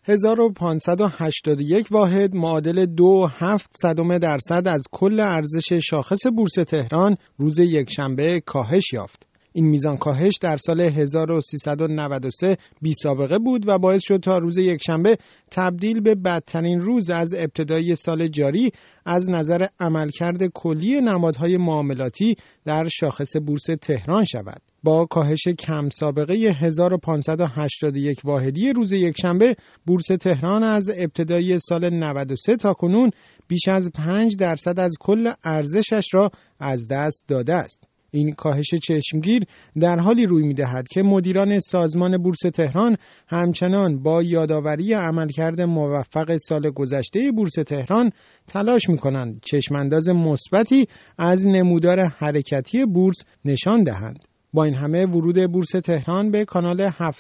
1581 واحد معادل 2.7% از کل ارزش شاخص بورس تهران روز یکشنبه کاهش یافت. این میزان کاهش در سال 1393 بی سابقه بود و باعث شد تا روز یکشنبه تبدیل به بدترین روز از ابتدای سال جاری از نظر عملکرد کلی نمادهای معاملاتی در شاخص بورس تهران شود. با کاهش کم سابقه 1581 واحدی روز یکشنبه، بورس تهران از ابتدای سال 93 تا کنون بیش از 5% از کل ارزشش را از دست داده است. این کاهش چشمگیر در حالی روی می‌دهد که مدیران سازمان بورس تهران همچنان با یادآوری عملکرد موفق سال گذشته بورس تهران تلاش می‌کنند چشمانداز مثبتی از نمودار حرکتی بورس نشان دهند. با این همه ورود بورس تهران به کانال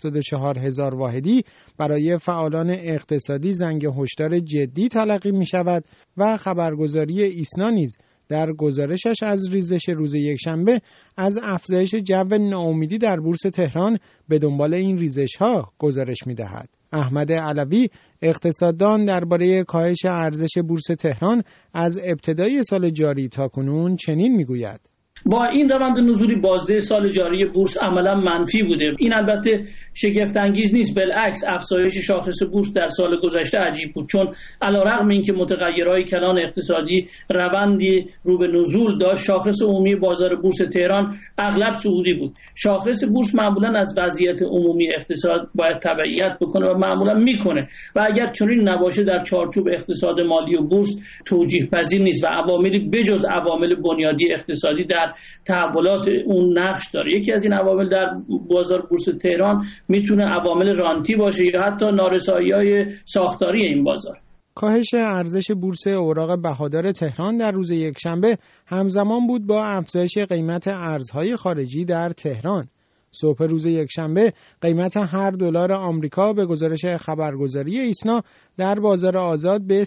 74,000 واحدی برای فعالان اقتصادی زنگ هشدار جدی تلقی می‌شود و خبرگزاری ایسنا نیز در گزارشش از ریزش روز یکشنبه از افزایش جو ناامیدی در بورس تهران به دنبال این ریزش‌ها گزارش می‌دهد. احمد علوی اقتصاددان درباره کاهش ارزش بورس تهران از ابتدای سال جاری تا کنون چنین می‌گوید: با این روند نزولی بازده سال جاری بورس عملا منفی بوده. این البته شگفت انگیز نیست، بالعکس افزایش شاخص بورس در سال گذشته عجیب بود، چون علیرغم اینکه متغیرهای کلان اقتصادی روندی رو به نزول داشت، شاخص عمومی بازار بورس تهران اغلب صعودی بود. شاخص بورس معمولا از وضعیت عمومی اقتصاد باید تبعیت بکنه و معمولا میکنه و اگر چنین نباشه در چارچوب اقتصاد مالی و بورس توجیه پذیر نیست و عواملی بجز عوامل بنیادی اقتصادی در تحولات اون نقش داره. یکی از این عوامل در بازار بورس تهران میتونه عوامل رانتی باشه یا حتی نارسایی‌های ساختاری این بازار. کاهش ارزش بورس اوراق بهادار تهران در روز یکشنبه همزمان بود با افزایش قیمت ارزهای خارجی در تهران. صبح روز یکشنبه قیمت هر دلار آمریکا به گزارش خبرگزاری ایسنا در بازار آزاد به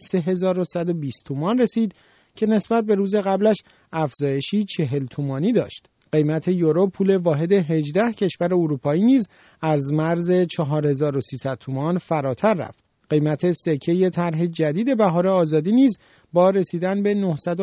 3120 تومان رسید که نسبت به روز قبلش افزایشی 40 تومانی داشت. قیمت یورو پول واحد 18 کشور اروپایی نیز از مرز 4300 تومان فراتر رفت. قیمت سکه طرح جدید بهار آزادی نیز با رسیدن به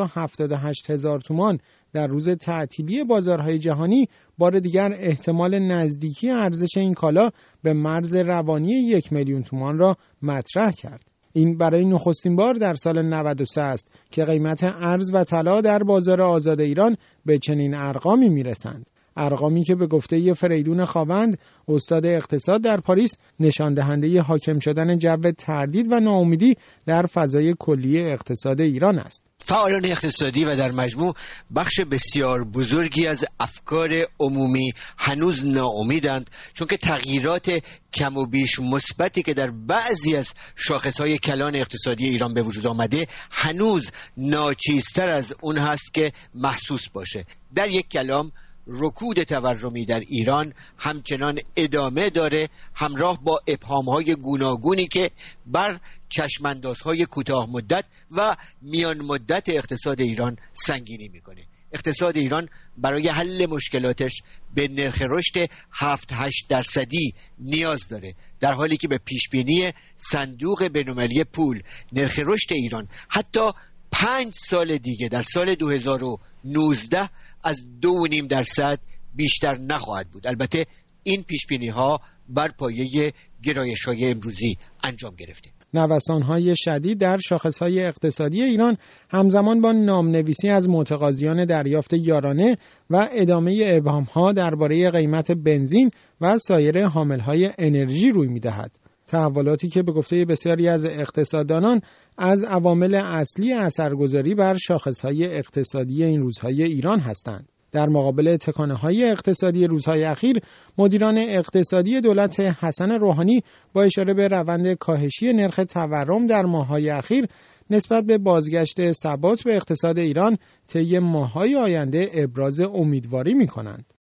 978,000 تومان در روز تعطیلی بازارهای جهانی بار دیگر احتمال نزدیکی ارزش این کالا به مرز روانی 1,000,000 تومان را مطرح کرد. این برای نخستین بار در سال 93 است که قیمت ارز و طلا در بازار آزاد ایران به چنین ارقامی میرسند. ارقامی که به گفته فریدون خاوند، استاد اقتصاد در پاریس، نشان دهنده حاکم شدن جو تردید و ناامیدی در فضای کلی اقتصاد ایران است. فعالان اقتصادی و در مجموع بخش بسیار بزرگی از افکار عمومی هنوز ناامیدند، چون که تغییرات کم و بیش مثبتی که در بعضی از شاخصهای کلان اقتصادی ایران به وجود آمده هنوز ناچیزتر از اون هست که محسوس باشه. در یک کلام، رکود تورمی در ایران همچنان ادامه داره، همراه با ابهام‌های گوناگونی که بر چشماندازهای کوتاه مدت و میان مدت اقتصاد ایران سنگینی میکنه. اقتصاد ایران برای حل مشکلاتش به نرخ رشد 7-8% نیاز داره، در حالی که به پیشبینی صندوق بین‌المللی پول نرخ رشد ایران حتی 5 سال دیگه در سال 2019 از 2.5% بیشتر نخواهد بود. البته این پیشبینی ها بر پایه گرایش های امروزی انجام گرفته. نوسان‌های شدید در شاخص‌های اقتصادی ایران همزمان با نامنویسی از متقاضیان دریافت یارانه و ادامه ابهام‌ها درباره قیمت بنزین و سایر حامل‌های انرژی روی می‌دهد. تحولاتی که به گفته بسیاری از اقتصاددانان از عوامل اصلی اثرگذاری بر شاخص‌های اقتصادی این روزهای ایران هستند. در مقابل تکانه‌های اقتصادی روزهای اخیر، مدیران اقتصادی دولت حسن روحانی با اشاره به روند کاهشی نرخ تورم در ماه‌های اخیر نسبت به بازگشت ثبات به اقتصاد ایران طی ماه‌های آینده ابراز امیدواری می‌کنند.